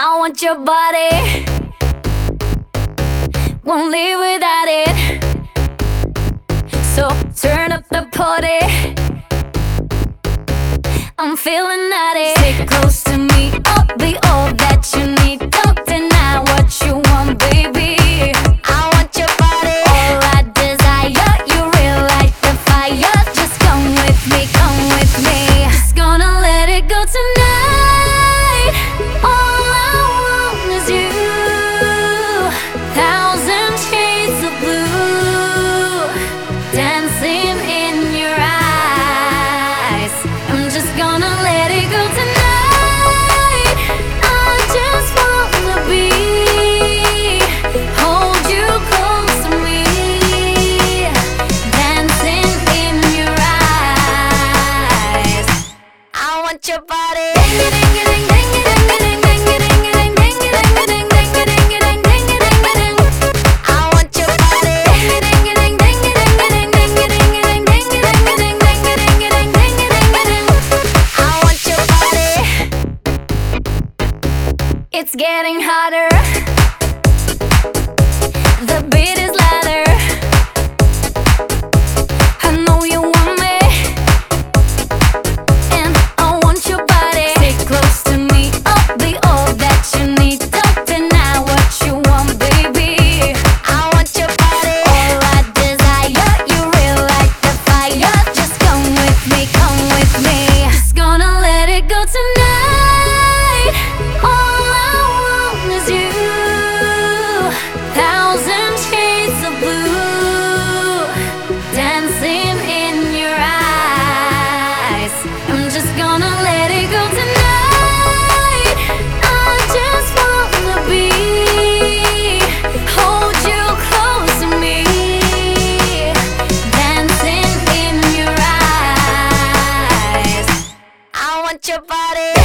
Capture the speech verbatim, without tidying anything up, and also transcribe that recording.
I want your body, won't live without it. So turn up the party, I'm feeling naughty. Stay close to me, I'll be all that you need. Don't deny what you want, baby. I want your body, all I desire. You real like the fire. Just come with me, come with me. Just gonna let it go tonight. All I want is you. Thousand shades of blue dancing in your eyes. I'm just gonna let it go tonight. I just wanna be, hold you close to me, dancing in your eyes. I want your body. It's getting hotter, the beat is louder. I know you want me, and I want your body. Stay close to me, I'll be all that you need. Don't deny what you want, baby. I want your body, all I desire. You real like the fire. Just come with me, come with me. Just gonna let it go tonight. All is you. Thousand shades of blue dancing in your eyes. I'm just gonna let it go tonight. I just wanna be, hold you close to me, dancing in your eyes. I want your body.